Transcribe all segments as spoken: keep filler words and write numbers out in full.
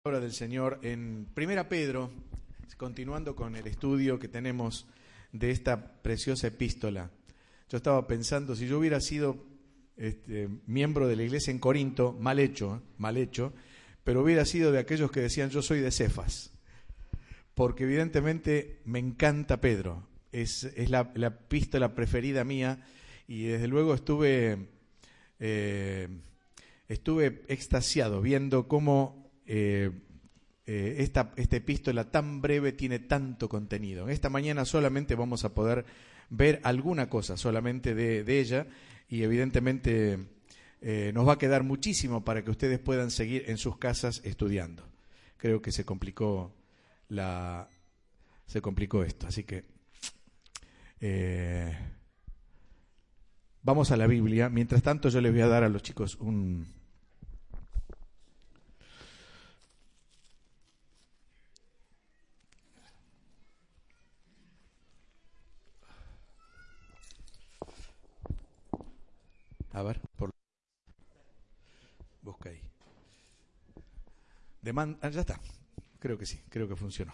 Palabra del Señor en Primera Pedro, continuando con el estudio que tenemos de esta preciosa epístola. Yo estaba pensando, si yo hubiera sido este, miembro de la iglesia en Corinto, mal hecho, ¿eh? mal hecho, pero hubiera sido de aquellos que decían yo soy de Cefas, porque evidentemente me encanta Pedro, es, es la, la epístola preferida mía y desde luego estuve, eh, estuve extasiado viendo cómo Eh, eh, esta, esta epístola tan breve tiene tanto contenido. En esta mañana solamente vamos a poder ver alguna cosa solamente de, de ella y evidentemente eh, nos va a quedar muchísimo para que ustedes puedan seguir en sus casas estudiando. Creo que se complicó la se complicó esto, así que eh, vamos a la Biblia. Mientras tanto yo les voy a dar a los chicos un A ver, por... busca ahí. Deman... Ah, ya está. Creo que sí, creo que funcionó.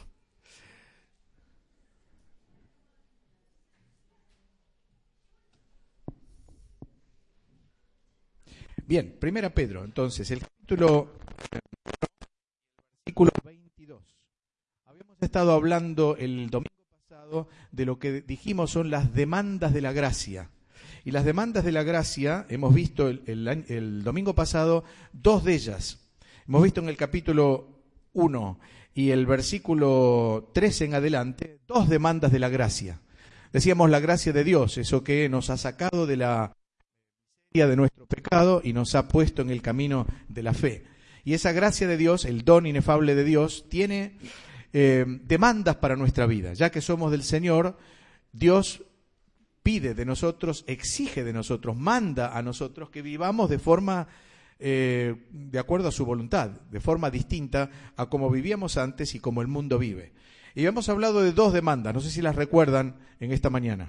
Bien, Primera Pedro, entonces, el capítulo, versículo veintidós. Habíamos estado hablando el domingo pasado de lo que dijimos son las demandas de la gracia. Y las demandas de la gracia, hemos visto el, el, el domingo pasado dos de ellas. Hemos visto en el capítulo uno y el versículo trece en adelante, dos demandas de la gracia. Decíamos la gracia de Dios, eso que nos ha sacado de la miseria de nuestro pecado y nos ha puesto en el camino de la fe. Y esa gracia de Dios, el don inefable de Dios, tiene eh, demandas para nuestra vida. Ya que somos del Señor, Dios pide de nosotros, exige de nosotros, manda a nosotros que vivamos de forma, eh, de acuerdo a su voluntad, de forma distinta a como vivíamos antes y como el mundo vive. Y hemos hablado de dos demandas, no sé si las recuerdan en esta mañana.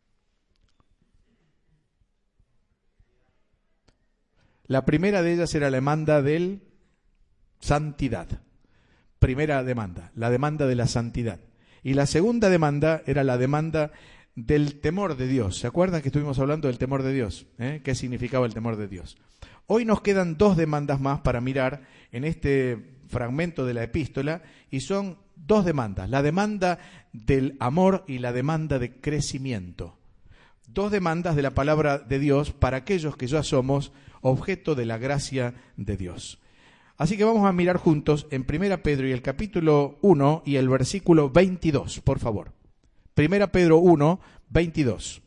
La primera de ellas era la demanda de santidad. Primera demanda, la demanda de la santidad. Y la segunda demanda era la demanda del temor de Dios. ¿Se acuerdan que estuvimos hablando del temor de Dios? ¿Eh? ¿Qué significaba el temor de Dios? Hoy nos quedan dos demandas más para mirar en este fragmento de la epístola y son dos demandas. La demanda del amor y la demanda de crecimiento. Dos demandas de la palabra de Dios para aquellos que ya somos objeto de la gracia de Dios. Así que vamos a mirar juntos en Primera Pedro y el capítulo uno y el versículo veintidós, por favor. Primera Pedro uno, veintidós.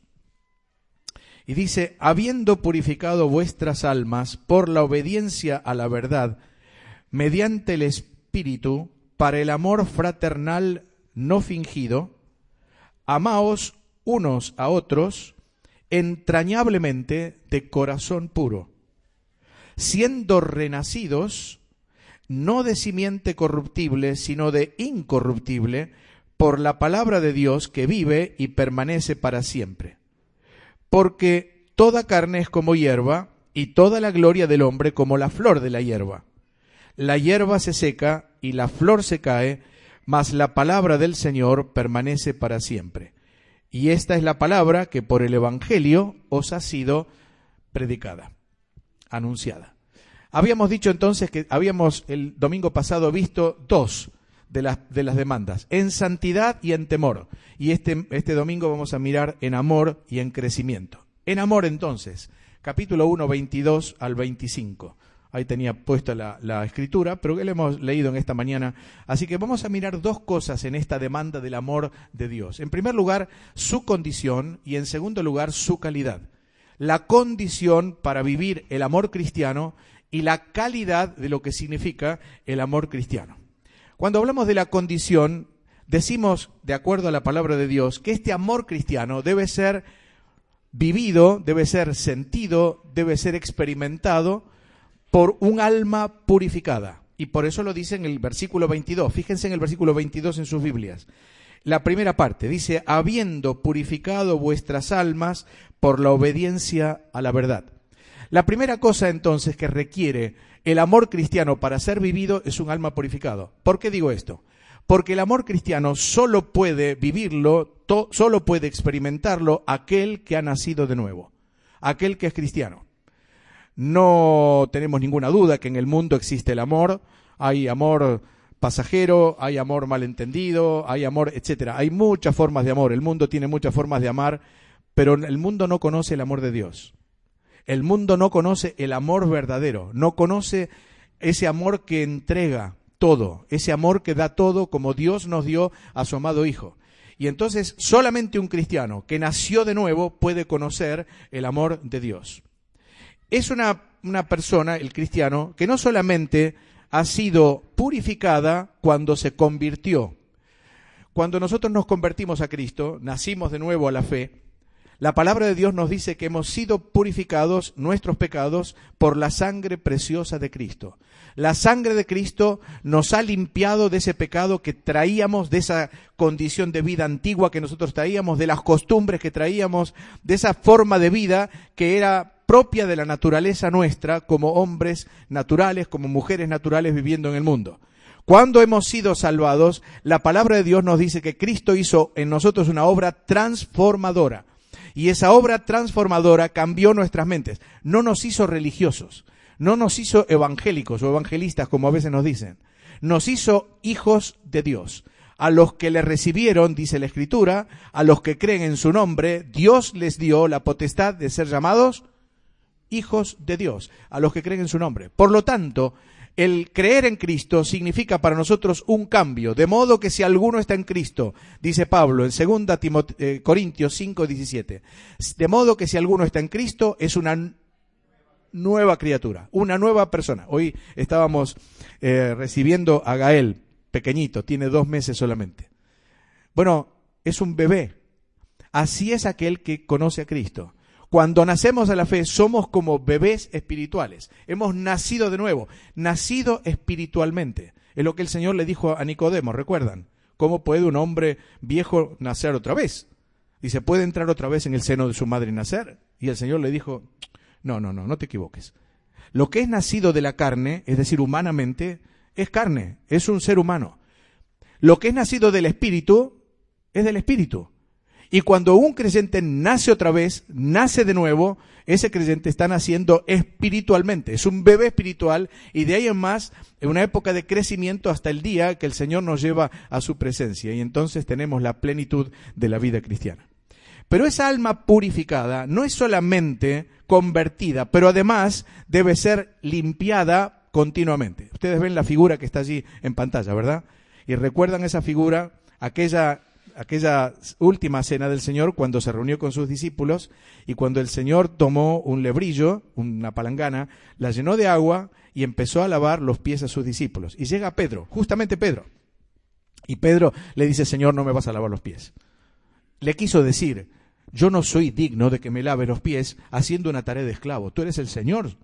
Y dice, habiendo purificado vuestras almas por la obediencia a la verdad, mediante el Espíritu, para el amor fraternal no fingido, amaos unos a otros entrañablemente de corazón puro, siendo renacidos, no de simiente corruptible, sino de incorruptible, por la palabra de Dios que vive y permanece para siempre. Porque toda carne es como hierba, y toda la gloria del hombre como la flor de la hierba. La hierba se seca y la flor se cae, mas la palabra del Señor permanece para siempre. Y esta es la palabra que por el Evangelio os ha sido predicada, anunciada. Habíamos dicho entonces que habíamos el domingo pasado visto dos de las, de las demandas, en santidad y en temor. Y este, este domingo vamos a mirar en amor y en crecimiento. En amor entonces, capítulo uno, veintidós al veinticinco. Ahí tenía puesta la, la escritura, pero que le hemos leído en esta mañana. Así que vamos a mirar dos cosas en esta demanda del amor de Dios. En primer lugar, su condición y en segundo lugar, su calidad. La condición para vivir el amor cristiano y la calidad de lo que significa el amor cristiano. Cuando hablamos de la condición, decimos, de acuerdo a la palabra de Dios, que este amor cristiano debe ser vivido, debe ser sentido, debe ser experimentado por un alma purificada. Y por eso lo dice en el versículo veintidós. Fíjense en el versículo veintidós en sus Biblias. La primera parte dice, habiendo purificado vuestras almas por la obediencia a la verdad. La primera cosa entonces que requiere el amor cristiano para ser vivido es un alma purificado. ¿Por qué digo esto? Porque el amor cristiano solo puede vivirlo, to, solo puede experimentarlo aquel que ha nacido de nuevo, aquel que es cristiano. No tenemos ninguna duda que en el mundo existe el amor, hay amor pasajero, hay amor malentendido, hay amor, etcétera. Hay muchas formas de amor, el mundo tiene muchas formas de amar, pero el mundo no conoce el amor de Dios. El mundo no conoce el amor verdadero, no conoce ese amor que entrega todo, ese amor que da todo como Dios nos dio a su amado Hijo. Y entonces solamente un cristiano que nació de nuevo puede conocer el amor de Dios. Es una, una persona, el cristiano, que no solamente ha sido purificada cuando se convirtió. Cuando nosotros nos convertimos a Cristo, nacimos de nuevo a la fe, la palabra de Dios nos dice que hemos sido purificados nuestros pecados por la sangre preciosa de Cristo. La sangre de Cristo nos ha limpiado de ese pecado que traíamos, de esa condición de vida antigua que nosotros traíamos, de las costumbres que traíamos, de esa forma de vida que era propia de la naturaleza nuestra como hombres naturales, como mujeres naturales viviendo en el mundo. Cuando hemos sido salvados, la palabra de Dios nos dice que Cristo hizo en nosotros una obra transformadora. Y esa obra transformadora cambió nuestras mentes. No nos hizo religiosos, no nos hizo evangélicos o evangelistas, como a veces nos dicen. Nos hizo hijos de Dios. A los que le recibieron, dice la Escritura, a los que creen en su nombre, Dios les dio la potestad de ser llamados hijos de Dios, a los que creen en su nombre. Por lo tanto, el creer en Cristo significa para nosotros un cambio, de modo que si alguno está en Cristo, dice Pablo en segunda Corintios cinco diecisiete, de modo que si alguno está en Cristo es una nueva criatura, una nueva persona. Hoy estábamos eh, recibiendo a Gael, pequeñito, tiene dos meses solamente. Bueno, es un bebé. Así es aquel que conoce a Cristo. Cuando nacemos a la fe, somos como bebés espirituales. Hemos nacido de nuevo, nacido espiritualmente. Es lo que el Señor le dijo a Nicodemo, ¿recuerdan? ¿Cómo puede un hombre viejo nacer otra vez? Dice, ¿puede entrar otra vez en el seno de su madre y nacer? Y el Señor le dijo, no, no, no, no te equivoques. Lo que es nacido de la carne, es decir, humanamente, es carne, es un ser humano. Lo que es nacido del espíritu, es del espíritu. Y cuando un creyente nace otra vez, nace de nuevo, ese creyente está naciendo espiritualmente. Es un bebé espiritual y de ahí en más, en una época de crecimiento hasta el día que el Señor nos lleva a su presencia. Y entonces tenemos la plenitud de la vida cristiana. Pero esa alma purificada no es solamente convertida, pero además debe ser limpiada continuamente. Ustedes ven la figura que está allí en pantalla, ¿verdad? Y recuerdan esa figura, aquella... aquella última cena del Señor cuando se reunió con sus discípulos y cuando el Señor tomó un lebrillo, una palangana, la llenó de agua y empezó a lavar los pies a sus discípulos. Y llega Pedro, justamente Pedro. Y Pedro le dice, Señor, no me vas a lavar los pies. Le quiso decir, yo no soy digno de que me lave los pies haciendo una tarea de esclavo. Tú eres el Señor.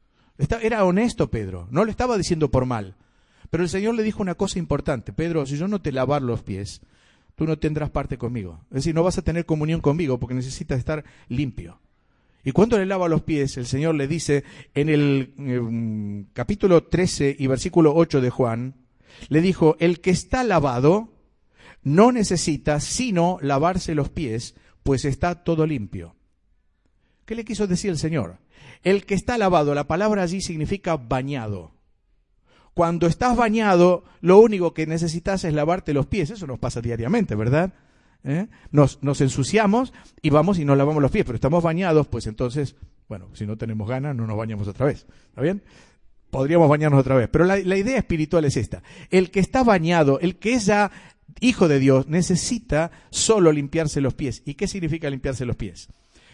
Era honesto Pedro, no lo estaba diciendo por mal. Pero el Señor le dijo una cosa importante. Pedro, si yo no te lavar los pies, tú no tendrás parte conmigo. Es decir, no vas a tener comunión conmigo porque necesitas estar limpio. Y cuando le lava los pies, el Señor le dice en el eh, capítulo trece y versículo ocho de Juan, le dijo, el que está lavado no necesita sino lavarse los pies, pues está todo limpio. ¿Qué le quiso decir el Señor? El que está lavado, la palabra allí significa bañado. Cuando estás bañado, lo único que necesitas es lavarte los pies. Eso nos pasa diariamente, ¿verdad? ¿Eh? Nos, nos ensuciamos y vamos y nos lavamos los pies, pero estamos bañados, pues entonces, bueno, si no tenemos ganas, no nos bañamos otra vez. ¿Está bien? Podríamos bañarnos otra vez. Pero la, la idea espiritual es esta. El que está bañado, el que es ya hijo de Dios, necesita solo limpiarse los pies. ¿Y qué significa limpiarse los pies?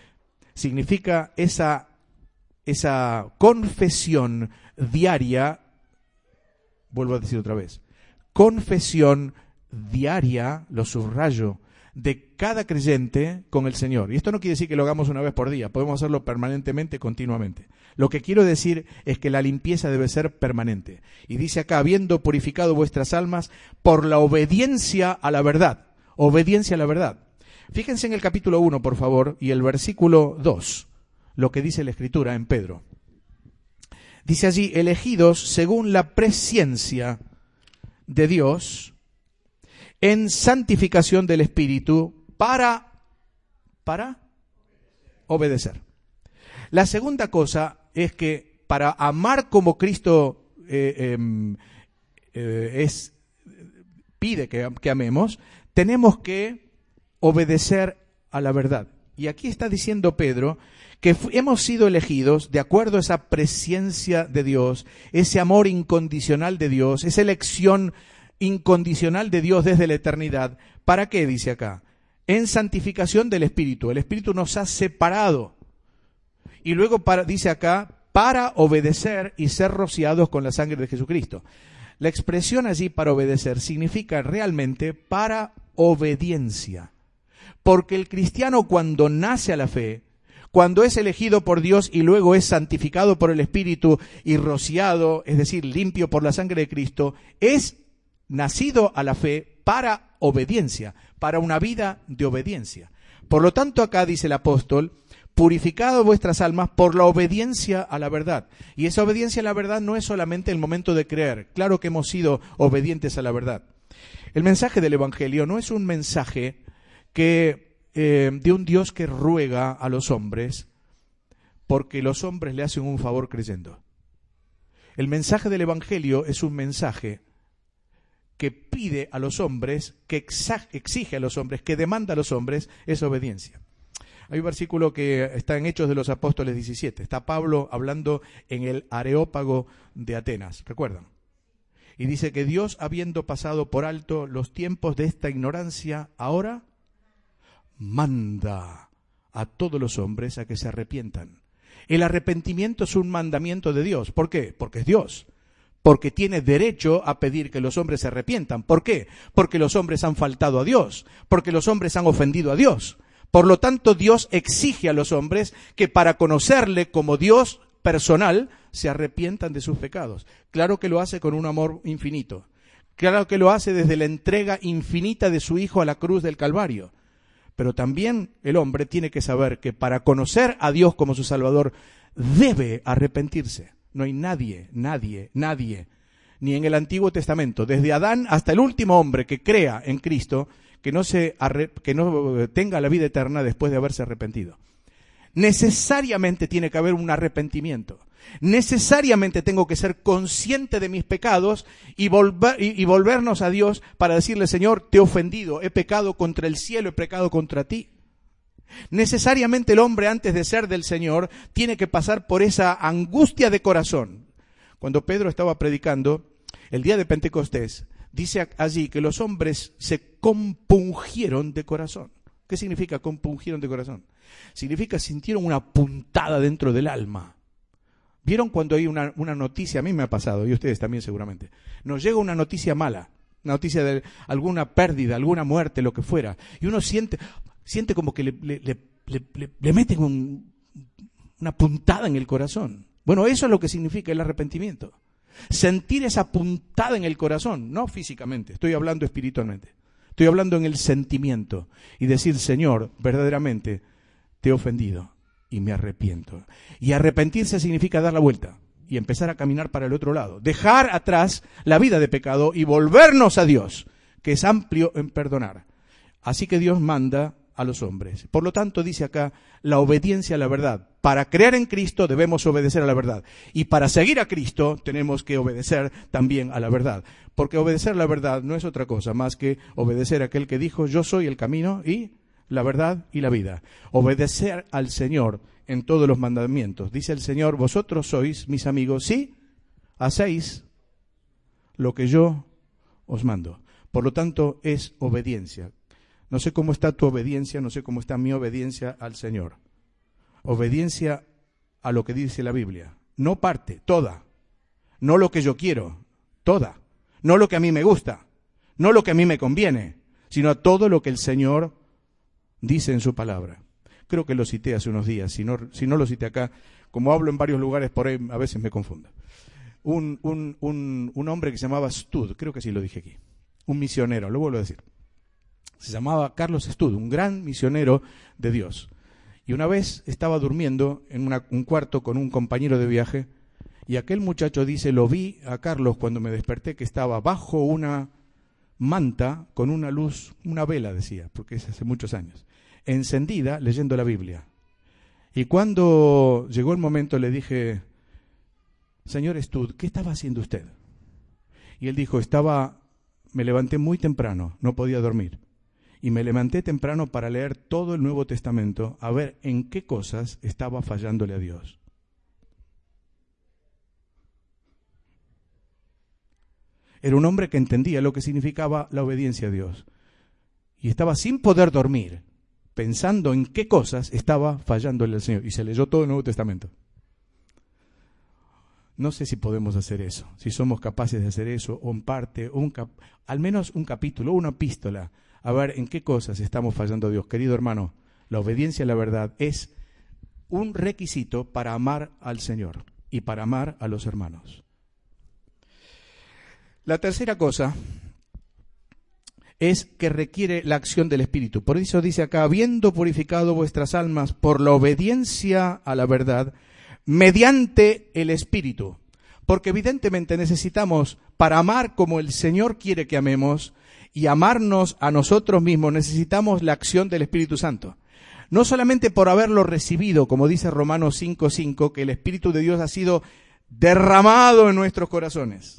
Significa esa, esa confesión diaria. Vuelvo a decir otra vez, confesión diaria, lo subrayo, de cada creyente con el Señor. Y esto no quiere decir que lo hagamos una vez por día, podemos hacerlo permanentemente, continuamente. Lo que quiero decir es que la limpieza debe ser permanente. Y dice acá, habiendo purificado vuestras almas por la obediencia a la verdad. Obediencia a la verdad. Fíjense en el capítulo uno, por favor, y el versículo dos, lo que dice la Escritura en Pedro. Dice allí, elegidos según la presciencia de Dios, en santificación del Espíritu, para, para obedecer. La segunda cosa es que para amar como Cristo eh, eh, eh, es, pide que, que amemos, tenemos que obedecer a la verdad. Y aquí está diciendo Pedro que hemos sido elegidos de acuerdo a esa presciencia de Dios, ese amor incondicional de Dios, esa elección incondicional de Dios desde la eternidad. ¿Para qué? Dice acá. En santificación del Espíritu. El Espíritu nos ha separado. Y luego para, dice acá, para obedecer y ser rociados con la sangre de Jesucristo. La expresión allí para obedecer significa realmente para obediencia. Porque el cristiano cuando nace a la fe, cuando es elegido por Dios y luego es santificado por el Espíritu y rociado, es decir, limpio por la sangre de Cristo, es nacido a la fe para obediencia, para una vida de obediencia. Por lo tanto, acá dice el apóstol, purificado vuestras almas por la obediencia a la verdad. Y esa obediencia a la verdad no es solamente el momento de creer. Claro que hemos sido obedientes a la verdad. El mensaje del Evangelio no es un mensaje que eh, de un Dios que ruega a los hombres porque los hombres le hacen un favor creyendo. El mensaje del Evangelio es un mensaje que pide a los hombres, que exige a los hombres, que demanda a los hombres esa obediencia. Hay un versículo que está en Hechos de los Apóstoles diecisiete. Está Pablo hablando en el Areópago de Atenas, ¿recuerdan? Y dice que Dios, habiendo pasado por alto los tiempos de esta ignorancia, ahora manda a todos los hombres a que se arrepientan. El arrepentimiento es un mandamiento de Dios. ¿Por qué? Porque es Dios. Porque tiene derecho a pedir que los hombres se arrepientan. ¿Por qué? Porque los hombres han faltado a Dios. Porque los hombres han ofendido a Dios. Por lo tanto, Dios exige a los hombres que para conocerle como Dios personal se arrepientan de sus pecados. Claro que lo hace con un amor infinito. Claro que lo hace desde la entrega infinita de su Hijo a la cruz del Calvario. Pero también el hombre tiene que saber que para conocer a Dios como su Salvador debe arrepentirse. No hay nadie, nadie, nadie, ni en el Antiguo Testamento, desde Adán hasta el último hombre que crea en Cristo, que no se arre, que no tenga la vida eterna después de haberse arrepentido. Necesariamente tiene que haber un arrepentimiento. Necesariamente tengo que ser consciente de mis pecados y, volver, y, y volvernos a Dios para decirle, Señor, te he ofendido, he pecado contra el cielo, he pecado contra ti. Necesariamente el hombre, antes de ser del Señor, tiene que pasar por esa angustia de corazón. Cuando Pedro estaba predicando, el día de Pentecostés, dice allí que los hombres se compungieron de corazón. ¿Qué significa compungieron de corazón? Significa sintieron una puntada dentro del alma. ¿Vieron cuando hay una, una noticia? A mí me ha pasado, y ustedes también seguramente. Nos llega una noticia mala, una noticia de alguna pérdida, alguna muerte, lo que fuera. Y uno siente, siente como que le, le, le, le, le meten un, una puntada en el corazón. Bueno, eso es lo que significa el arrepentimiento. Sentir esa puntada en el corazón, no físicamente, estoy hablando espiritualmente. Estoy hablando en el sentimiento y decir, Señor, verdaderamente te he ofendido y me arrepiento. Y arrepentirse significa dar la vuelta y empezar a caminar para el otro lado. Dejar atrás la vida de pecado y volvernos a Dios, que es amplio en perdonar. Así que Dios manda a los hombres. Por lo tanto, dice acá, la obediencia a la verdad. Para creer en Cristo debemos obedecer a la verdad. Y para seguir a Cristo tenemos que obedecer también a la verdad. Porque obedecer a la verdad no es otra cosa más que obedecer a aquel que dijo, yo soy el camino y la verdad y la vida. Obedecer al Señor en todos los mandamientos. Dice el Señor, vosotros sois mis amigos si hacéis lo que yo os mando. Por lo tanto, es obediencia. No sé cómo está tu obediencia, no sé cómo está mi obediencia al Señor. Obediencia a lo que dice la Biblia. No parte, toda. No lo que yo quiero, toda. No lo que a mí me gusta, no lo que a mí me conviene, sino a todo lo que el Señor dice en su palabra. Creo que lo cité hace unos días, si no, si no lo cité acá, como hablo en varios lugares por ahí, a veces me confundo. Un, un, un, un hombre que se llamaba Stud, creo que sí lo dije aquí, un misionero, lo vuelvo a decir. Se llamaba Carlos Stud, un gran misionero de Dios. Y una vez estaba durmiendo en una, un cuarto con un compañero de viaje Y aquel muchacho dice, lo vi a Carlos cuando me desperté que estaba bajo una manta con una luz, una vela decía, porque es hace muchos años, encendida leyendo la Biblia. Y cuando llegó el momento le dije, señor Stud, ¿qué estaba haciendo usted? Y él dijo, estaba, me levanté muy temprano, no podía dormir. Y me levanté temprano para leer todo el Nuevo Testamento, a ver en qué cosas estaba fallándole a Dios. Era un hombre que entendía lo que significaba la obediencia a Dios. Y estaba sin poder dormir, pensando en qué cosas estaba fallándole al Señor. Y se leyó todo el Nuevo Testamento. No sé si podemos hacer eso, si somos capaces de hacer eso, o en parte, un cap- al menos un capítulo, una epístola, a ver en qué cosas estamos fallando a Dios. Querido hermano, la obediencia a la verdad es un requisito para amar al Señor y para amar a los hermanos. La tercera cosa es que requiere la acción del Espíritu. Por eso dice acá, habiendo purificado vuestras almas por la obediencia a la verdad, mediante el Espíritu. Porque evidentemente necesitamos, para amar como el Señor quiere que amemos, y amarnos a nosotros mismos, necesitamos la acción del Espíritu Santo. No solamente por haberlo recibido, como dice Romanos cinco cinco, que el Espíritu de Dios ha sido derramado en nuestros corazones.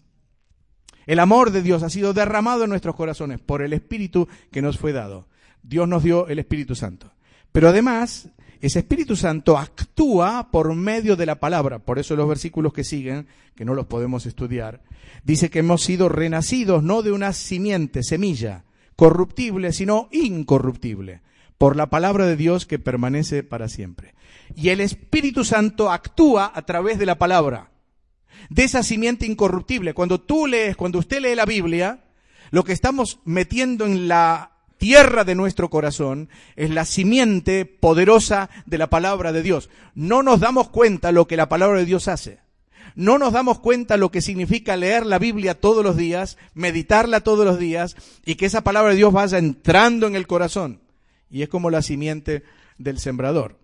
El amor de Dios ha sido derramado en nuestros corazones por el Espíritu que nos fue dado. Dios nos dio el Espíritu Santo. Pero además, ese Espíritu Santo actúa por medio de la palabra. Por eso los versículos que siguen, que no los podemos estudiar, dice que hemos sido renacidos no de una simiente, semilla, corruptible, sino incorruptible, por la palabra de Dios que permanece para siempre. Y el Espíritu Santo actúa a través de la palabra, de esa simiente incorruptible. Cuando tú lees, cuando usted lee la Biblia, lo que estamos metiendo en la tierra de nuestro corazón es la simiente poderosa de la palabra de Dios. No nos damos cuenta lo que la palabra de Dios hace. No nos damos cuenta lo que significa leer la Biblia todos los días, meditarla todos los días, y que esa palabra de Dios vaya entrando en el corazón. Y es como la simiente del sembrador.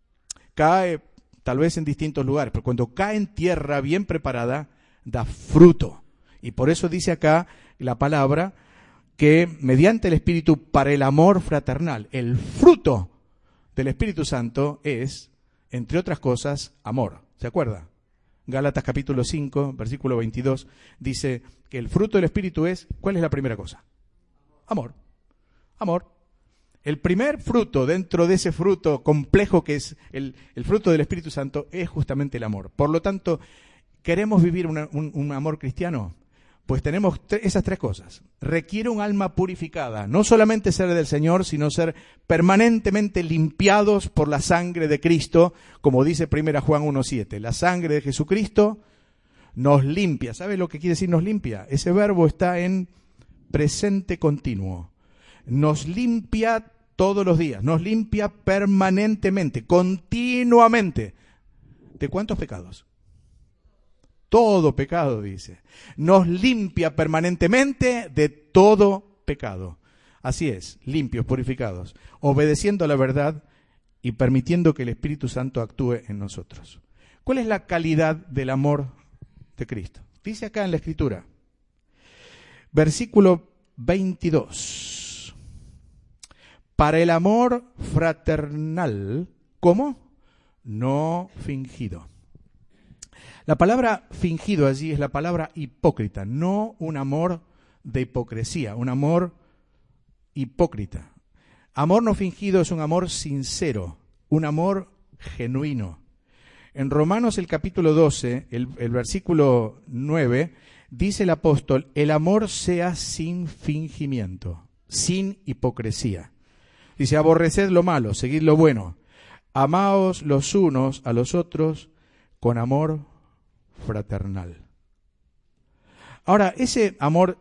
Cae tal vez en distintos lugares, pero cuando cae en tierra bien preparada, da fruto. Y por eso dice acá la palabra que mediante el Espíritu para el amor fraternal, el fruto del Espíritu Santo es, entre otras cosas, amor. ¿Se acuerda? Gálatas capítulo cinco, versículo veintidós, dice que el fruto del Espíritu es, ¿cuál es la primera cosa? Amor. Amor. El primer fruto dentro de ese fruto complejo que es el, el fruto del Espíritu Santo es justamente el amor. Por lo tanto, ¿queremos vivir una, un, un amor cristiano? Pues tenemos tre- esas tres cosas. Requiere un alma purificada, no solamente ser del Señor, sino ser permanentemente limpiados por la sangre de Cristo, como dice primera Juan uno siete. La sangre de Jesucristo nos limpia. ¿Sabe lo que quiere decir nos limpia? Ese verbo está en presente continuo. Nos limpia todos los días, nos limpia permanentemente, continuamente. ¿De cuántos pecados? Todo pecado, dice. Nos limpia permanentemente de todo pecado. Así es, limpios, purificados, obedeciendo a la verdad y permitiendo que el Espíritu Santo actúe en nosotros. ¿Cuál es la calidad del amor de Cristo? Dice acá en la Escritura, versículo veintidós. Para el amor fraternal, ¿cómo? No fingido. La palabra fingido allí es la palabra hipócrita, no un amor de hipocresía, un amor hipócrita. Amor no fingido es un amor sincero, un amor genuino. En Romanos el capítulo doce, el, el versículo nueve, dice el apóstol, el amor sea sin fingimiento, sin hipocresía. Dice, aborreced lo malo, seguid lo bueno, amaos los unos a los otros con amor fraternal. Ahora, ese amor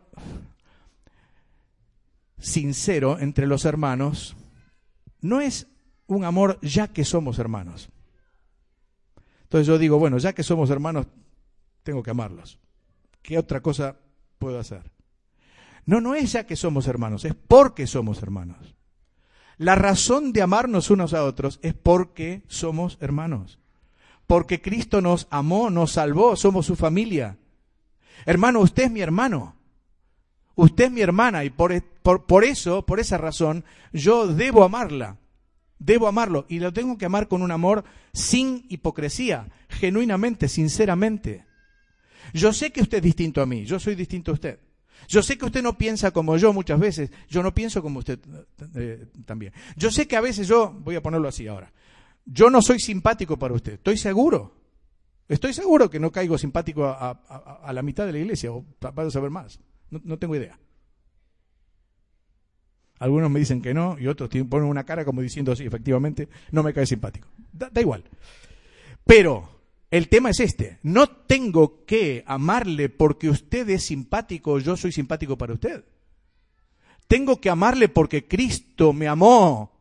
sincero entre los hermanos no es un amor ya que somos hermanos. Entonces yo digo, bueno, ya que somos hermanos, tengo que amarlos. ¿Qué otra cosa puedo hacer? No, no es ya que somos hermanos, es porque somos hermanos. La razón de amarnos unos a otros es porque somos hermanos. porque Cristo nos amó, nos salvó, somos su familia. Hermano, usted es mi hermano. Usted es mi hermana y por, por, por eso, por esa razón, yo debo amarla. Debo amarlo y lo tengo que amar con un amor sin hipocresía, genuinamente, sinceramente. Yo sé que usted es distinto a mí, yo soy distinto a usted. Yo sé que usted no piensa como yo muchas veces, yo no pienso como usted eh, también. Yo sé que a veces yo, voy a ponerlo así ahora, yo no soy simpático para usted, estoy seguro. Estoy seguro que no caigo simpático a, a, a la mitad de la iglesia, o para saber más. No, no tengo idea. Algunos me dicen que no y otros ponen una cara como diciendo sí, efectivamente, no me cae simpático. Da, da igual. Pero el tema es este. No tengo que amarle porque usted es simpático o yo soy simpático para usted. Tengo que amarle porque Cristo me amó.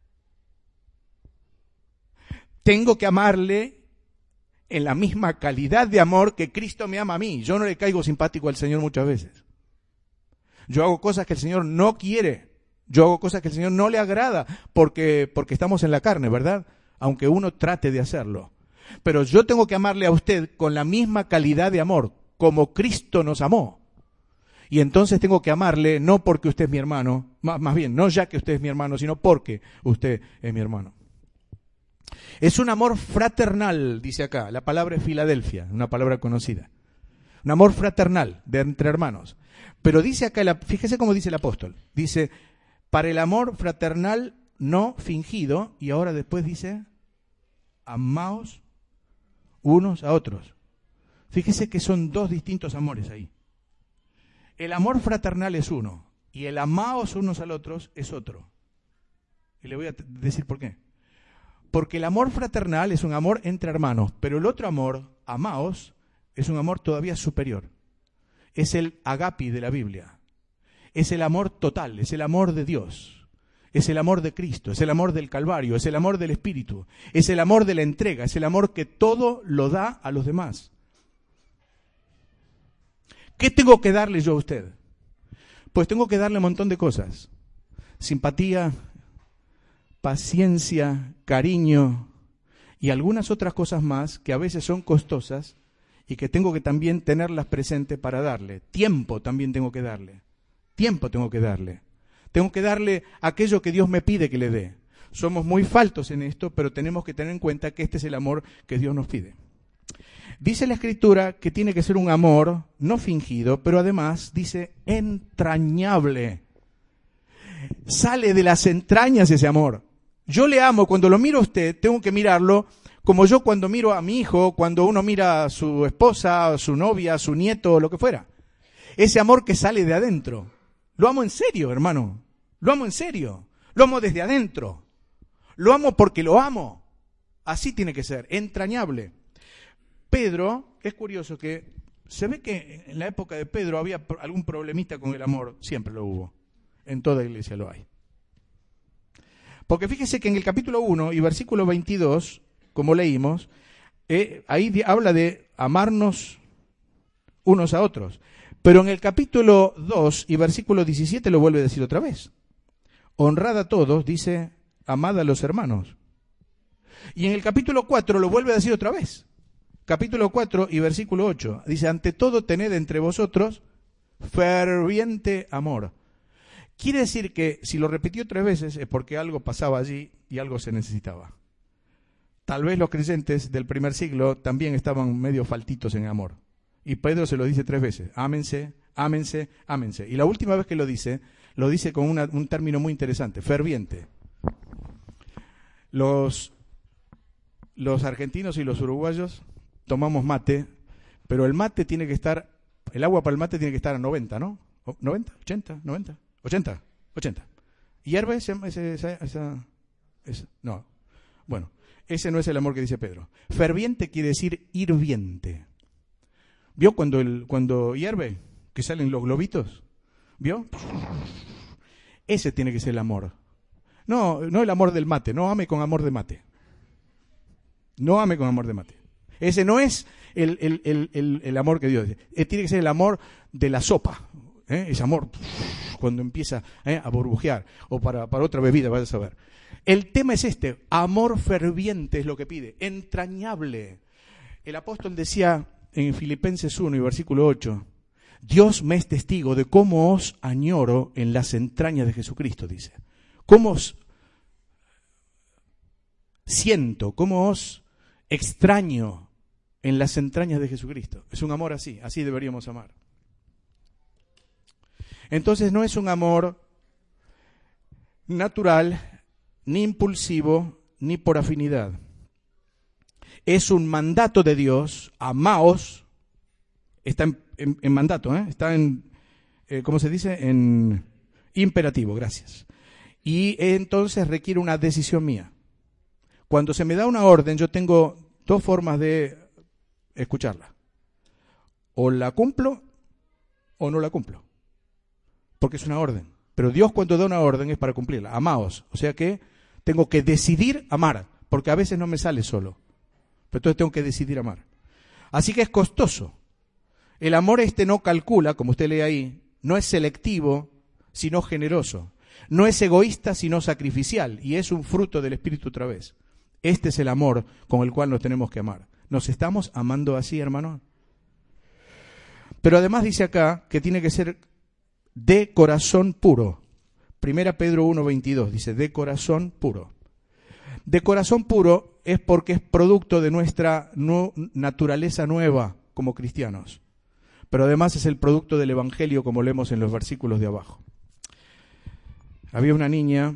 Tengo que amarle en la misma calidad de amor que Cristo me ama a mí. Yo no le caigo simpático al Señor muchas veces. Yo hago cosas que el Señor no quiere. Yo hago cosas que el Señor no le agrada porque, porque estamos en la carne, ¿verdad? Aunque uno trate de hacerlo. Pero yo tengo que amarle a usted con la misma calidad de amor, como Cristo nos amó. Y entonces tengo que amarle no porque usted es mi hermano, más, más bien, no ya que usted es mi hermano, sino porque usted es mi hermano. Es un amor fraternal, dice acá, la palabra es Filadelfia, una palabra conocida. Un amor fraternal, de entre hermanos. Pero dice acá, fíjese cómo dice el apóstol, dice, para el amor fraternal no fingido, y ahora después dice, amaos unos a otros. Fíjese que son dos distintos amores ahí. El amor fraternal es uno, y el amaos unos al otros es otro. Y le voy a decir por qué. Porque el amor fraternal es un amor entre hermanos, pero el otro amor, amaos, es un amor todavía superior. Es el agapi de la Biblia. Es el amor total, es el amor de Dios. Es el amor de Cristo, es el amor del Calvario, es el amor del Espíritu. Es el amor de la entrega, es el amor que todo lo da a los demás. ¿Qué tengo que darle yo a usted? Pues tengo que darle un montón de cosas. Simpatía, paciencia, cariño y algunas otras cosas más que a veces son costosas y que tengo que también tenerlas presentes para darle. Tiempo también tengo que darle. Tiempo tengo que darle. Tengo que darle aquello que Dios me pide que le dé. Somos muy faltos en esto, pero tenemos que tener en cuenta que este es el amor que Dios nos pide. Dice la Escritura que tiene que ser un amor no fingido, pero además dice entrañable. Sale de las entrañas ese amor. Yo le amo, cuando lo miro a usted, tengo que mirarlo como yo cuando miro a mi hijo, cuando uno mira a su esposa, a su novia, a su nieto, lo que fuera. Ese amor que sale de adentro. Lo amo en serio, hermano. Lo amo en serio. Lo amo desde adentro. Lo amo porque lo amo. Así tiene que ser, entrañable. Pedro, es curioso que se ve que en la época de Pedro había algún problemita con el amor. Siempre lo hubo. En toda iglesia lo hay. Porque fíjese que en el capítulo uno y versículo veintidós, como leímos, eh, ahí de, habla de amarnos unos a otros. Pero en el capítulo dos y versículo diecisiete lo vuelve a decir otra vez. Honrad a todos, dice, amad a los hermanos. Y en el capítulo cuatro lo vuelve a decir otra vez. Capítulo cuatro y versículo ocho. Dice, ante todo tened entre vosotros ferviente amor. Quiere decir que si lo repitió tres veces es porque algo pasaba allí y algo se necesitaba. Tal vez los creyentes del primer siglo también estaban medio faltitos en amor. Y Pedro se lo dice tres veces, ámense, ámense, ámense. Y la última vez que lo dice, lo dice con una, un término muy interesante, ferviente. Los, los argentinos y los uruguayos tomamos mate, pero el mate tiene que estar, el agua para el mate tiene que estar a noventa, ¿no? ¿noventa? ¿ochenta? ¿noventa? ¿ochenta? ochenta. ¿Hierve ese, ese, esa, esa, esa? No. Bueno, ese no es el amor que dice Pedro. Ferviente quiere decir hirviente. ¿Vio cuando, el, cuando hierve? Que salen los globitos. ¿Vio? Ese tiene que ser el amor. No, no el amor del mate. No ame con amor de mate. No ame con amor de mate. Ese no es el, el, el, el, el amor que Dios dice. Tiene que ser el amor de la sopa. ¿eh? Ese amor cuando empieza eh, a burbujear, o para, para otra bebida, vaya a saber. El tema es este, amor ferviente es lo que pide, entrañable. El apóstol decía en Filipenses uno y versículo ocho, Dios me es testigo de cómo os añoro en las entrañas de Jesucristo, dice. Cómo os siento, cómo os extraño en las entrañas de Jesucristo. Es un amor así, así deberíamos amar. Entonces no es un amor natural, ni impulsivo, ni por afinidad. Es un mandato de Dios, amaos, está en, en, en mandato, ¿eh? está en, eh, ¿cómo se dice? En imperativo, gracias. Y entonces requiere una decisión mía. Cuando se me da una orden, yo tengo dos formas de escucharla. O la cumplo o no la cumplo. Porque es una orden. Pero Dios cuando da una orden es para cumplirla. Amaos. O sea que tengo que decidir amar. Porque a veces no me sale solo. Pero entonces tengo que decidir amar. Así que es costoso. El amor este no calcula, como usted lee ahí, no es selectivo, sino generoso. No es egoísta, sino sacrificial. Y es un fruto del Espíritu otra vez. Este es el amor con el cual nos tenemos que amar. ¿Nos estamos amando así, hermano? Pero además dice acá que tiene que ser de corazón puro. Primera Pedro uno veintidós dice, de corazón puro. De corazón puro es porque es producto de nuestra no, naturaleza nueva como cristianos. Pero además es el producto del Evangelio, como leemos en los versículos de abajo. Había una niña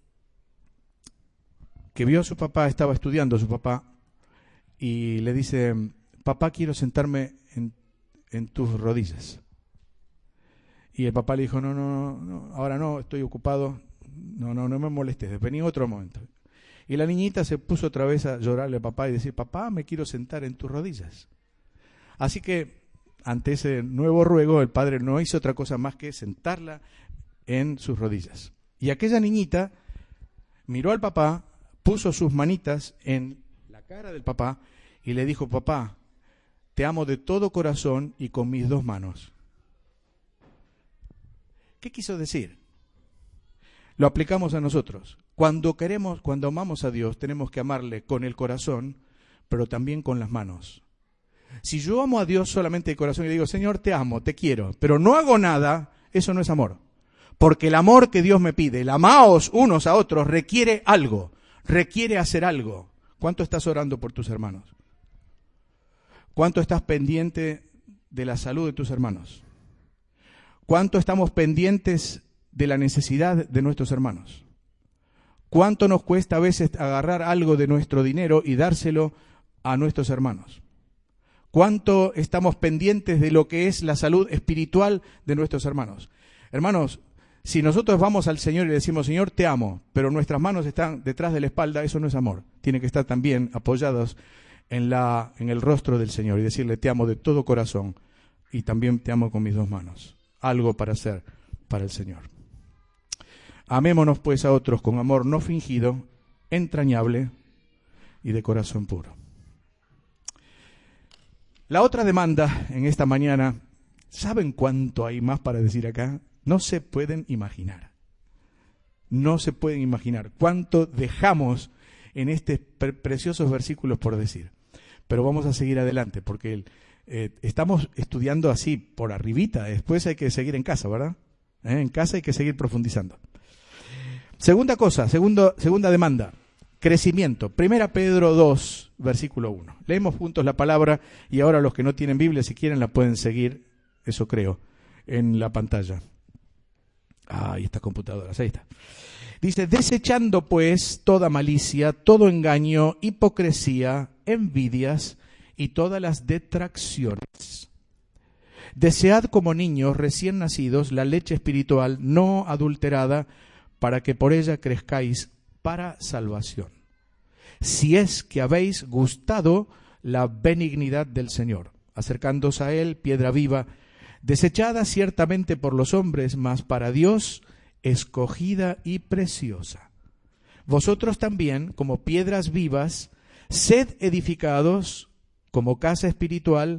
que vio a su papá, estaba estudiando a su papá, y le dice, papá, quiero sentarme en, en tus rodillas. Y el papá le dijo, no, no, no, ahora no, estoy ocupado, no, no, no me molestes, vení en otro momento. Y la niñita se puso otra vez a llorarle al papá y decir, papá, me quiero sentar en tus rodillas. Así que, ante ese nuevo ruego, el padre no hizo otra cosa más que sentarla en sus rodillas. Y aquella niñita miró al papá, puso sus manitas en la cara del papá y le dijo, papá, te amo de todo corazón y con mis dos manos. ¿Qué quiso decir? Lo aplicamos a nosotros. Cuando queremos, cuando amamos a Dios, tenemos que amarle con el corazón, pero también con las manos. Si yo amo a Dios solamente de corazón y digo, Señor, te amo, te quiero, pero no hago nada, eso no es amor. Porque el amor que Dios me pide, el amaos unos a otros, requiere algo, requiere hacer algo. ¿Cuánto estás orando por tus hermanos? ¿Cuánto estás pendiente de la salud de tus hermanos? ¿Cuánto estamos pendientes de la necesidad de nuestros hermanos? ¿Cuánto nos cuesta a veces agarrar algo de nuestro dinero y dárselo a nuestros hermanos? ¿Cuánto estamos pendientes de lo que es la salud espiritual de nuestros hermanos? Hermanos, si nosotros vamos al Señor y le decimos, Señor, te amo, pero nuestras manos están detrás de la espalda, eso no es amor. Tiene que estar también apoyados en, la, en el rostro del Señor y decirle, te amo de todo corazón y también te amo con mis dos manos. Algo para hacer para el Señor. Amémonos pues a otros con amor no fingido, entrañable y de corazón puro. La otra demanda en esta mañana, ¿saben cuánto hay más para decir acá? No se pueden imaginar. No se pueden imaginar cuánto dejamos en estos pre- preciosos versículos por decir. Pero vamos a seguir adelante porque el, eh, estamos estudiando así por arribita. Después hay que seguir en casa, ¿verdad? ¿Eh? En casa hay que seguir profundizando. Segunda cosa, segundo, segunda demanda, crecimiento. Primera Pedro dos, versículo uno. Leemos juntos la palabra y ahora los que no tienen Biblia, si quieren, la pueden seguir, eso creo, en la pantalla. Ah, ahí está computadoras, ahí está. Dice, desechando pues toda malicia, todo engaño, hipocresía, envidias y todas las detracciones. Desead como niños recién nacidos la leche espiritual no adulterada, para que por ella crezcáis para salvación. Si es que habéis gustado la benignidad del Señor, acercándoos a Él, piedra viva, desechada ciertamente por los hombres, mas para Dios escogida y preciosa. Vosotros también, como piedras vivas, sed edificados como casa espiritual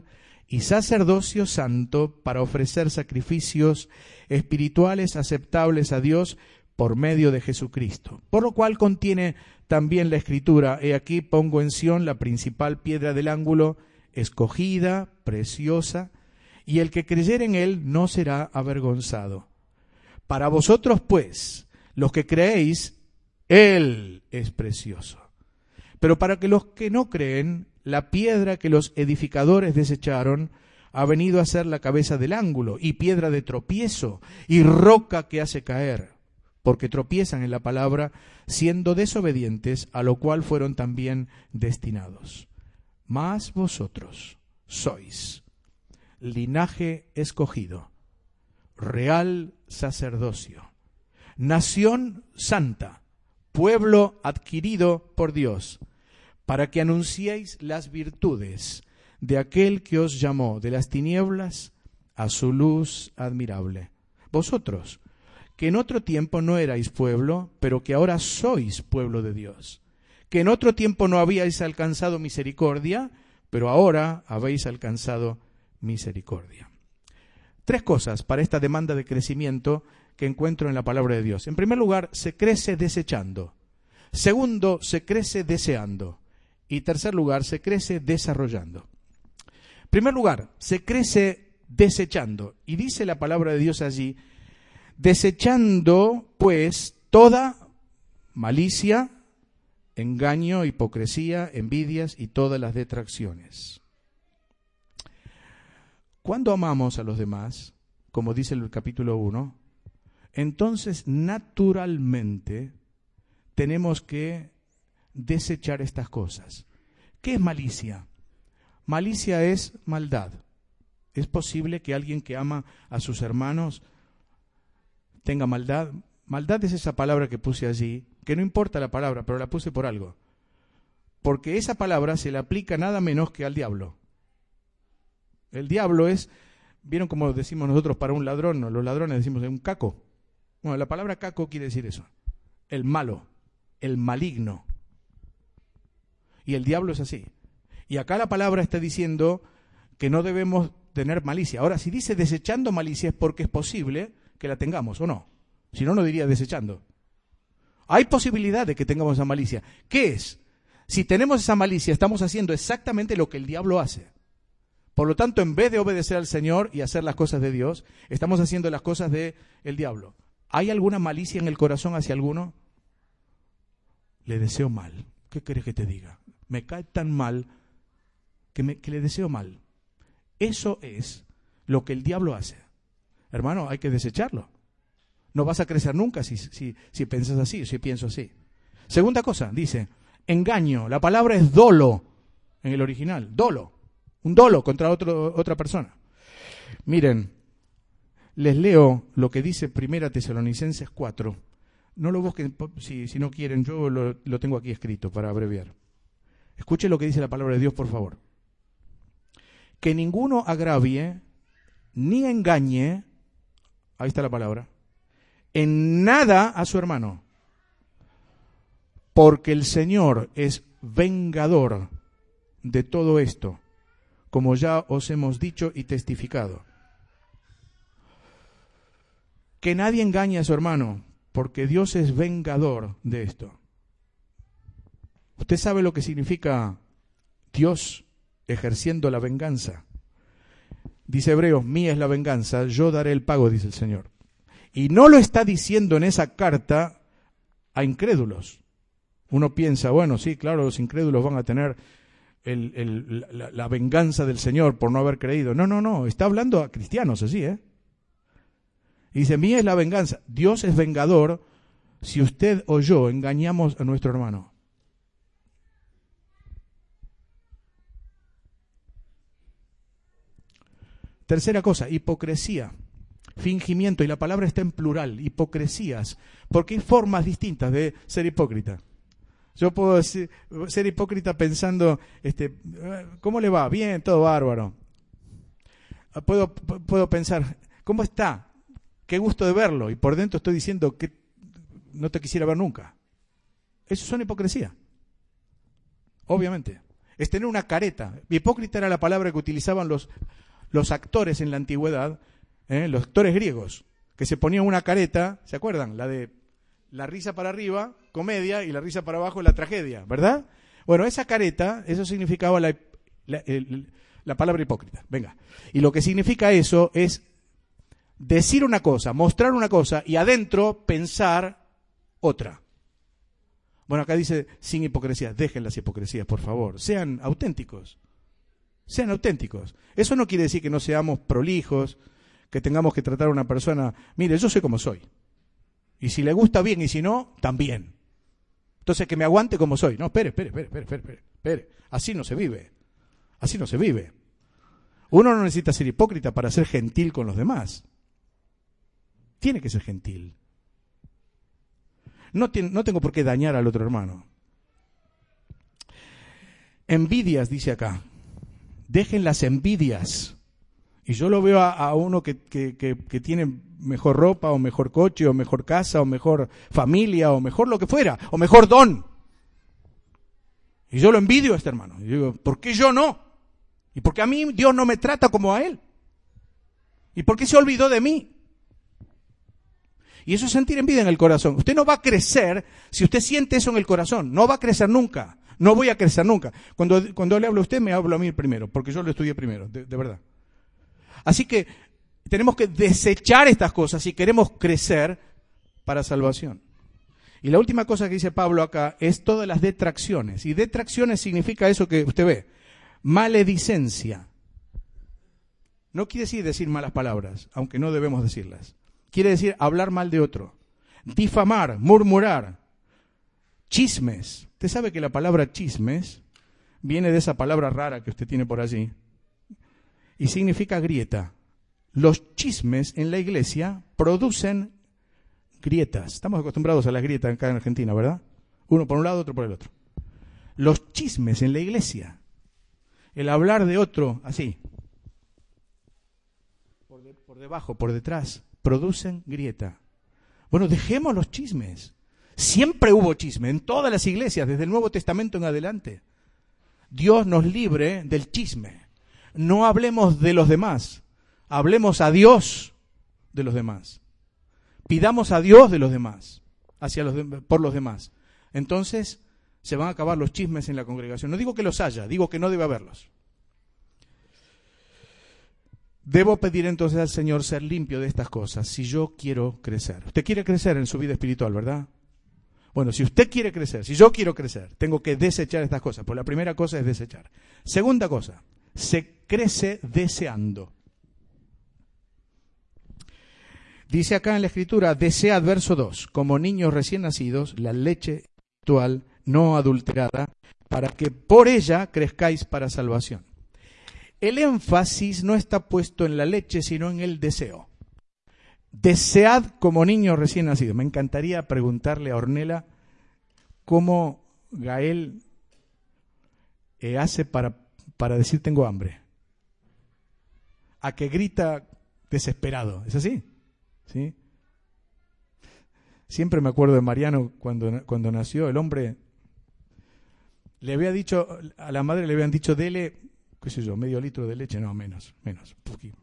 y sacerdocio santo para ofrecer sacrificios espirituales aceptables a Dios por medio de Jesucristo. Por lo cual contiene también la Escritura: he aquí pongo en Sión la principal piedra del ángulo, escogida, preciosa, y el que creyere en él no será avergonzado. Para vosotros, pues, los que creéis, él es precioso. Pero para que los que no creen, la piedra que los edificadores desecharon ha venido a ser la cabeza del ángulo, y piedra de tropiezo, y roca que hace caer, porque tropiezan en la palabra, siendo desobedientes, a lo cual fueron también destinados. Mas vosotros sois linaje escogido, real sacerdocio, nación santa, pueblo adquirido por Dios, para que anunciéis las virtudes de aquel que os llamó de las tinieblas a su luz admirable. Vosotros, que en otro tiempo no erais pueblo, pero que ahora sois pueblo de Dios, que en otro tiempo no habíais alcanzado misericordia, pero ahora habéis alcanzado misericordia. Tres cosas para esta demanda de crecimiento que encuentro en la palabra de Dios. En primer lugar, se crece desechando. Segundo, se crece deseando. Y tercer lugar, se crece desarrollando. En primer lugar, se crece desechando. Y dice la palabra de Dios allí: desechando, pues, toda malicia, engaño, hipocresía, envidias y todas las detracciones. Cuando amamos a los demás, como dice el capítulo uno, entonces naturalmente tenemos que desechar estas cosas. ¿Qué es malicia? Malicia es maldad. ¿Es posible que alguien que ama a sus hermanos tenga maldad? Maldad es esa palabra que puse allí, que no importa la palabra, pero la puse por algo. Porque esa palabra se le aplica nada menos que al diablo. El diablo es, ¿vieron cómo decimos nosotros para un ladrón? No, los ladrones decimos un caco. Bueno, la palabra caco quiere decir eso. El malo, el maligno. Y el diablo es así. Y acá la palabra está diciendo que no debemos tener malicia. Ahora, si dice desechando malicia es porque es posible que la tengamos, ¿o no? Si no, no diría desechando. Hay posibilidad de que tengamos esa malicia. ¿Qué es? Si tenemos esa malicia, estamos haciendo exactamente lo que el diablo hace. Por lo tanto, en vez de obedecer al Señor y hacer las cosas de Dios, estamos haciendo las cosas del diablo. ¿Hay alguna malicia en el corazón hacia alguno? Le deseo mal. ¿Qué querés que te diga? Me cae tan mal que, me, que le deseo mal. Eso es lo que el diablo hace. Hermano, hay que desecharlo. No vas a crecer nunca si, si, si piensas así, si pienso así. Segunda cosa, dice, engaño. La palabra es dolo en el original, dolo. Un dolo contra otro, otra persona. Miren, les leo lo que dice Primera Tesalonicenses cuatro. No lo busquen si, si no quieren, yo lo, lo tengo aquí escrito para abreviar. Escuchen lo que dice la palabra de Dios, por favor. Que ninguno agravie ni engañe, ahí está la palabra, en nada a su hermano, porque el Señor es vengador de todo esto, como ya os hemos dicho y testificado. Que nadie engañe a su hermano, porque Dios es vengador de esto. ¿Usted sabe lo que significa Dios ejerciendo la venganza? Dice Hebreos, mía es la venganza, yo daré el pago, dice el Señor. Y no lo está diciendo en esa carta a incrédulos. Uno piensa, bueno, sí, claro, los incrédulos van a tener el, el, la, la venganza del Señor por no haber creído. No, no, no, está hablando a cristianos así, ¿eh? Y dice, mía es la venganza. Dios es vengador si usted o yo engañamos a nuestro hermano. Tercera cosa, hipocresía, fingimiento, y la palabra está en plural, hipocresías, porque hay formas distintas de ser hipócrita. Yo puedo ser, ser hipócrita pensando, este, ¿cómo le va? Bien, todo bárbaro. Puedo, puedo pensar, ¿cómo está? Qué gusto de verlo, y por dentro estoy diciendo que no te quisiera ver nunca. Eso es una hipocresía, obviamente. es tener una careta. Hipócrita era la palabra que utilizaban los, los actores en la antigüedad, ¿eh? Los actores griegos, que se ponían una careta, ¿se acuerdan? La de la risa para arriba, comedia, y la risa para abajo, la tragedia, ¿verdad? Bueno, esa careta, eso significaba la, la, el, la palabra hipócrita. Venga. Y lo que significa eso es decir una cosa, mostrar una cosa, y adentro pensar otra. Bueno, acá dice, sin hipocresía. Dejen las hipocresías, por favor. Sean auténticos. Sean auténticos. Eso no quiere decir que no seamos prolijos, que tengamos que tratar a una persona, mire, yo soy como soy. Y si le gusta bien, y si no, también. Entonces que me aguante como soy. No, espere, espere, espere, espere, espere, espere. Así no se vive. Así no se vive. Uno no necesita ser hipócrita para ser gentil con los demás. Tiene que ser gentil. No, tiene, no tengo por qué dañar al otro hermano. Envidias, dice acá. Dejen las envidias. Y yo lo veo a, a uno que, que, que, que tiene mejor ropa, o mejor coche, o mejor casa, o mejor familia, o mejor lo que fuera, o mejor don. Y yo lo envidio a este hermano. Y digo, ¿por qué yo no? ¿Y por qué a mí Dios no me trata como a él? ¿Y por qué se olvidó de mí? Y eso es sentir envidia en el corazón. Usted no va a crecer si usted siente eso en el corazón. No va a crecer nunca. No voy a crecer nunca. Cuando, cuando le hablo a usted, me hablo a mí primero, porque yo lo estudié primero, de, de verdad. Así que tenemos que desechar estas cosas si queremos crecer para salvación. Y la última cosa que dice Pablo acá es todas las detracciones. Y detracciones significa eso que usted ve. Maledicencia. No quiere decir decir malas palabras, aunque no debemos decirlas. Quiere decir hablar mal de otro. Difamar, murmurar. Chismes. Usted sabe que la palabra chismes viene de esa palabra rara que usted tiene por allí. Y significa grieta. Los chismes en la iglesia producen grietas. Estamos acostumbrados a las grietas acá en Argentina, ¿verdad? Uno por un lado, otro por el otro. Los chismes en la iglesia, el hablar de otro así, por, de, por debajo, por detrás, producen grieta. Bueno, dejemos los chismes. Siempre hubo chisme en todas las iglesias, desde el Nuevo Testamento en adelante. Dios nos libre del chisme. No hablemos de los demás, hablemos a Dios de los demás. Pidamos a Dios de los demás, hacia los de, por los demás. Entonces se van a acabar los chismes en la congregación. No digo que los haya, digo que no debe haberlos. Debo pedir entonces al Señor ser limpio de estas cosas si yo quiero crecer. Usted quiere crecer en su vida espiritual, ¿verdad? Bueno, si usted quiere crecer, si yo quiero crecer, tengo que desechar estas cosas. Pues la primera cosa es desechar. Segunda cosa, se crece deseando. Dice acá en la Escritura, desead, verso dos, como niños recién nacidos, la leche espiritual no adulterada, para que por ella crezcáis para salvación. El énfasis no está puesto en la leche, sino en el deseo. Desead como niños recién nacidos. Me encantaría preguntarle a Ornella cómo Gael eh, hace para, para decir tengo hambre. A que grita desesperado. ¿Es así? ¿Sí? Siempre me acuerdo de Mariano cuando, cuando nació. El hombre le había dicho, a la madre le habían dicho, dele, qué sé yo, medio litro de leche. No, menos, menos. Poquito.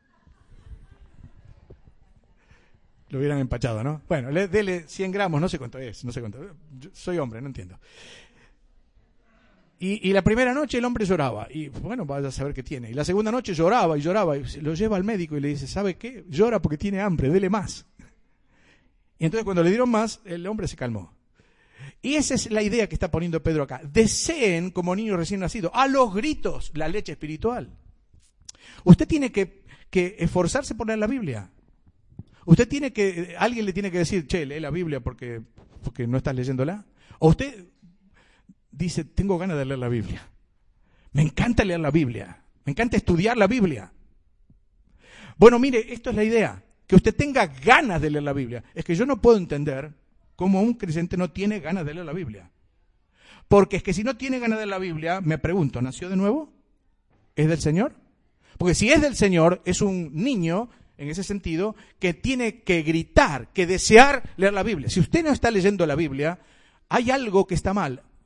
Lo hubieran empachado, ¿no? Bueno, le, dele cien gramos, no sé cuánto es, no sé cuánto. Yo soy hombre, no entiendo. Y, y la primera noche el hombre lloraba, y bueno, vaya a saber qué tiene. Y la segunda noche lloraba y lloraba, y lo lleva al médico y le dice, ¿sabe qué? Llora porque tiene hambre, dele más. Y entonces cuando le dieron más, el hombre se calmó. Y esa es la idea que está poniendo Pedro acá. Deseen como niños recién nacidos, a los gritos, la leche espiritual. Usted tiene que, que esforzarse por leer la Biblia. Usted tiene que, alguien le tiene que decir, che, lee la Biblia porque, porque no estás leyéndola. O usted dice, tengo ganas de leer la Biblia. Me encanta leer la Biblia. Me encanta estudiar la Biblia. Bueno, mire, esto es la idea. Que usted tenga ganas de leer la Biblia. Es que yo no puedo entender cómo un creyente no tiene ganas de leer la Biblia. Porque es que si no tiene ganas de leer la Biblia, me pregunto, ¿nació de nuevo? ¿Es del Señor? Porque si es del Señor, es un niño, en ese sentido, que tiene que gritar, que desear leer la Biblia. Si usted no está leyendo la Biblia, hay algo que está mal.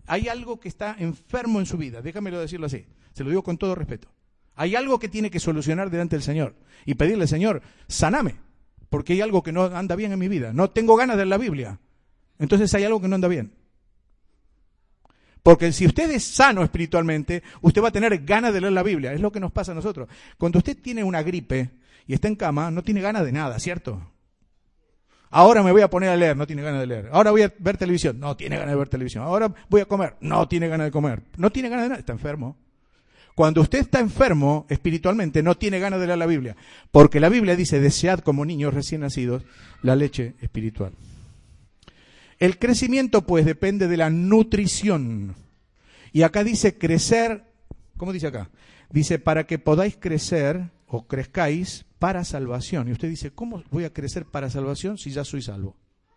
hay algo que está enfermo en su vida, déjamelo decirlo así, se lo digo con todo respeto. Hay algo que tiene que solucionar delante del Señor y pedirle, Señor, saname, porque hay algo que no anda bien en mi vida. No tengo ganas de leer la Biblia, entonces hay algo que no anda bien. Porque si usted es sano espiritualmente, usted va a tener ganas de leer la Biblia. Es lo que nos pasa a nosotros. Cuando usted tiene una gripe y está en cama, no tiene ganas de nada, ¿cierto? Ahora me voy a poner a leer, no tiene ganas de leer. Ahora voy a ver televisión, no tiene ganas de ver televisión. Ahora voy a comer, no tiene ganas de comer. No tiene ganas de nada, está enfermo. Cuando usted está enfermo espiritualmente, no tiene ganas de leer la Biblia. Porque la Biblia dice, desead como niños recién nacidos la leche espiritual. El crecimiento, pues, depende de la nutrición. Y acá dice crecer, ¿cómo dice acá? Dice, para que podáis crecer o crezcáis para salvación. Y usted dice, ¿cómo voy a crecer para salvación si ya soy salvo?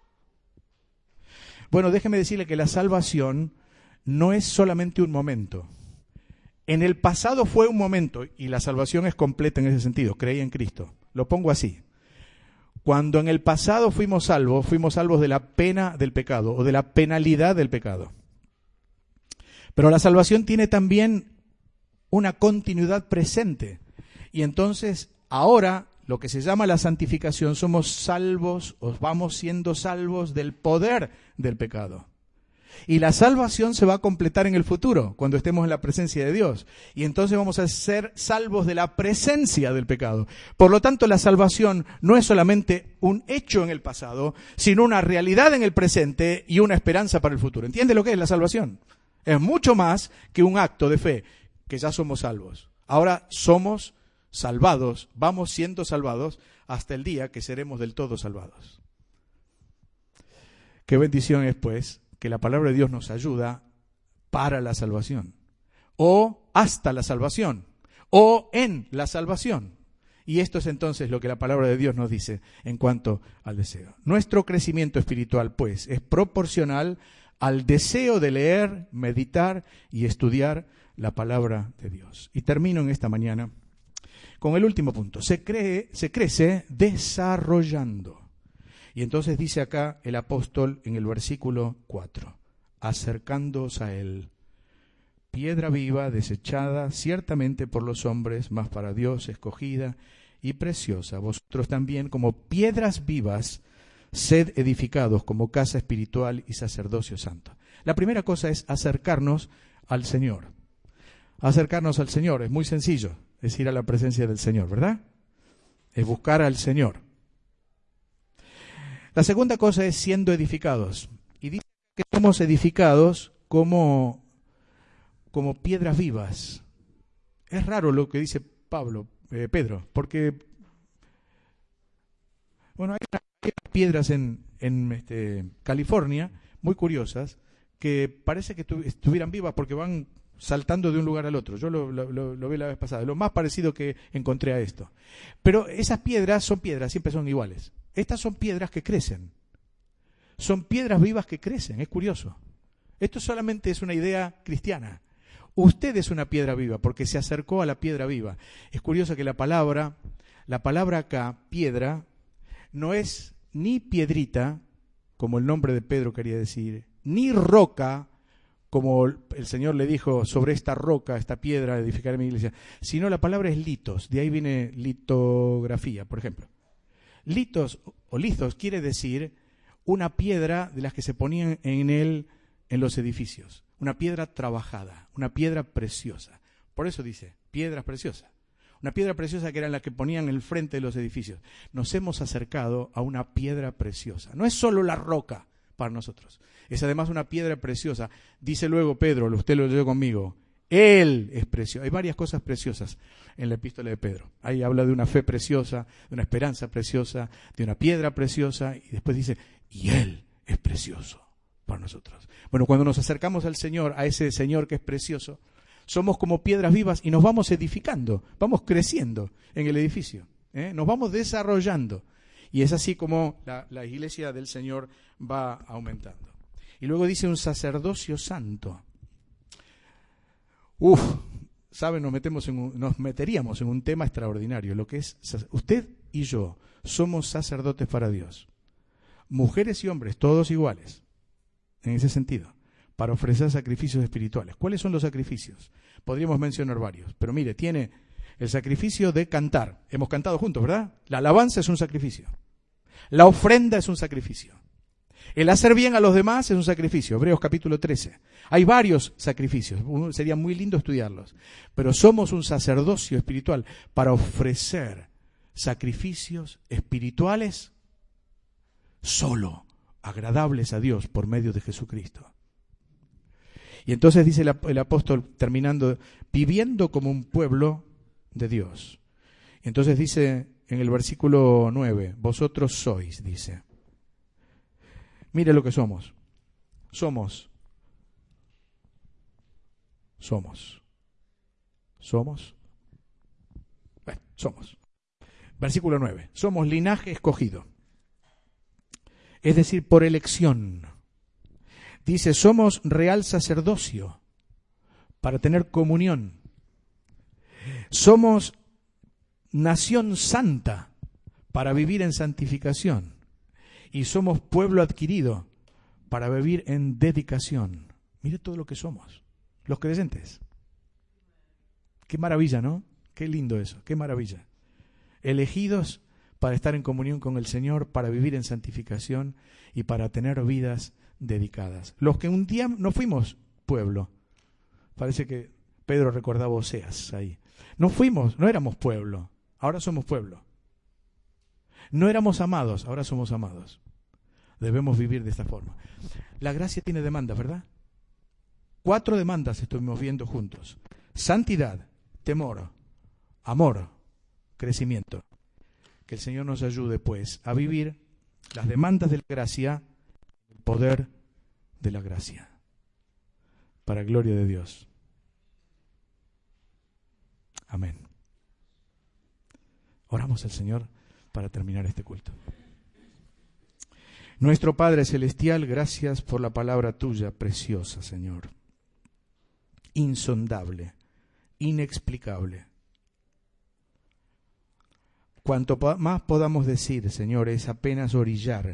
Bueno, déjeme decirle que la salvación no es solamente un momento. En el pasado fue un momento, y la salvación es completa en ese sentido, creí en Cristo. Lo pongo así. Cuando en el pasado fuimos salvos, fuimos salvos de la pena del pecado o de la penalidad del pecado. Pero la salvación tiene también una continuidad presente. Y entonces, ahora, lo que se llama la santificación, somos salvos, o vamos siendo salvos del poder del pecado. Y la salvación se va a completar en el futuro, cuando estemos en la presencia de Dios. Y entonces vamos a ser salvos de la presencia del pecado. Por lo tanto, la salvación no es solamente un hecho en el pasado, sino una realidad en el presente y una esperanza para el futuro. ¿Entiende lo que es la salvación? Es mucho más que un acto de fe, que ya somos salvos. Ahora somos salvados, vamos siendo salvados hasta el día que seremos del todo salvados. Qué bendición es, pues, que la palabra de Dios nos ayuda para la salvación, o hasta la salvación, o en la salvación. Y esto es entonces lo que la palabra de Dios nos dice en cuanto al deseo. Nuestro crecimiento espiritual, pues, es proporcional al deseo de leer, meditar y estudiar la palabra de Dios. Y termino en esta mañana con el último punto. Se cree, se crece desarrollando. Y entonces dice acá el apóstol en el versículo cuatro, acercándoos a él, piedra viva, desechada ciertamente por los hombres, mas para Dios escogida y preciosa. Vosotros también, como piedras vivas, sed edificados como casa espiritual y sacerdocio santo. La primera cosa es acercarnos al Señor. Acercarnos al Señor es muy sencillo, es ir a la presencia del Señor, ¿verdad? Es buscar al Señor. La segunda cosa es siendo edificados. Y dice que somos edificados como, como piedras vivas. Es raro lo que dice Pablo, eh, Pedro, porque bueno, hay, hay piedras en, en este, California, muy curiosas, que parece que tu, estuvieran vivas porque van saltando de un lugar al otro. Yo lo, lo, lo, lo vi la vez pasada, lo más parecido que encontré a esto. Pero esas piedras son piedras, siempre son iguales. Estas son piedras que crecen. Son piedras vivas que crecen, es curioso. Esto solamente es una idea cristiana. Usted es una piedra viva porque se acercó a la piedra viva. Es curioso que la palabra, la palabra acá, piedra, no es ni piedrita, como el nombre de Pedro quería decir, ni roca, como el Señor le dijo, sobre esta roca, esta piedra, edificaré mi iglesia, sino la palabra es litos, de ahí viene litografía, por ejemplo. Litos o lithos quiere decir una piedra de las que se ponían en él en los edificios, una piedra trabajada, una piedra preciosa. Por eso dice, piedras preciosas. Una piedra preciosa que era la que ponían en el frente de los edificios. Nos hemos acercado a una piedra preciosa. No es solo la roca para nosotros, es además una piedra preciosa. Dice luego Pedro, usted lo leyó conmigo, Él es precioso. Hay varias cosas preciosas en la epístola de Pedro. Ahí habla de una fe preciosa, de una esperanza preciosa, de una piedra preciosa, y después dice, y Él es precioso para nosotros. Bueno, cuando nos acercamos al Señor, a ese Señor que es precioso, somos como piedras vivas y nos vamos edificando, vamos creciendo en el edificio, ¿eh? Nos vamos desarrollando. Y es así como la, la iglesia del Señor va aumentando. Y luego dice un sacerdocio santo. Uf, ¿saben? Nos, metemos en un, nos meteríamos en un tema extraordinario, lo que es, usted y yo somos sacerdotes para Dios. Mujeres y hombres, todos iguales, en ese sentido. para ofrecer sacrificios espirituales. ¿Cuáles son los sacrificios? Podríamos mencionar varios, pero mire, tiene el sacrificio de cantar. Hemos cantado juntos, ¿verdad? La alabanza es un sacrificio. La ofrenda es un sacrificio. El hacer bien a los demás es un sacrificio. Hebreos capítulo trece. Hay varios sacrificios. Sería muy lindo estudiarlos. Pero somos un sacerdocio espiritual para ofrecer sacrificios espirituales solo agradables a Dios por medio de Jesucristo. Y entonces dice el, el apóstol, terminando, viviendo como un pueblo de Dios. Y entonces dice en el versículo nueve, vosotros sois, dice. Mire lo que somos. Somos. Somos. Somos. Bueno, somos. Versículo nueve. Somos linaje escogido. Es decir, por elección. Dice, somos real sacerdocio para tener comunión. Somos nación santa para vivir en santificación. Y somos pueblo adquirido para vivir en dedicación. Mire todo lo que somos, los creyentes. Qué maravilla, ¿no? Qué lindo eso, qué maravilla. Elegidos para estar en comunión con el Señor, para vivir en santificación y para tener vidas dedicadas. Los que un día no fuimos pueblo, parece que Pedro recordaba Oseas ahí. No fuimos, no éramos pueblo, ahora somos pueblo. No éramos amados, ahora somos amados. Debemos vivir de esta forma. La gracia tiene demandas, ¿verdad? Cuatro demandas estuvimos viendo juntos. Santidad, temor, amor, crecimiento. Que el Señor nos ayude, pues, a vivir las demandas de la gracia, el poder de la gracia. Para gloria de Dios. Amén. Oramos al Señor para terminar este culto. Nuestro Padre Celestial, gracias por la palabra tuya, preciosa, Señor. Insondable, inexplicable. Cuanto más podamos decir, Señor, es apenas orillar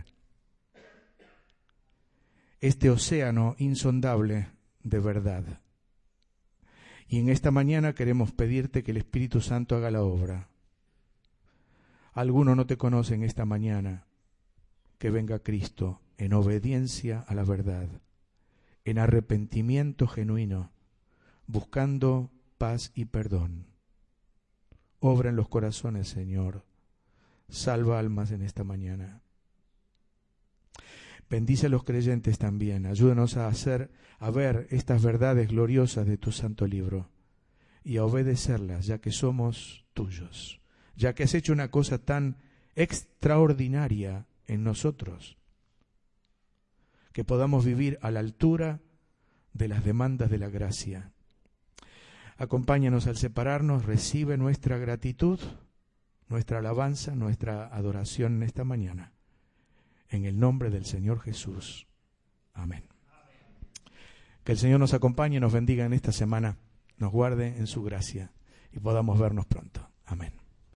este océano insondable de verdad. Y en esta mañana queremos pedirte que el Espíritu Santo haga la obra. Alguno no te conoce en esta mañana, que venga Cristo en obediencia a la verdad, en arrepentimiento genuino, buscando paz y perdón. Obra en los corazones, Señor. Salva almas en esta mañana. Bendice a los creyentes también. Ayúdanos a hacer, a ver estas verdades gloriosas de tu santo libro y a obedecerlas, ya que somos tuyos, ya que has hecho una cosa tan extraordinaria en nosotros, que podamos vivir a la altura de las demandas de la gracia. Acompáñanos al separarnos, recibe nuestra gratitud, nuestra alabanza, nuestra adoración en esta mañana. En el nombre del Señor Jesús. Amén. Que el Señor nos acompañe y nos bendiga en esta semana, nos guarde en su gracia y podamos vernos pronto. Amén.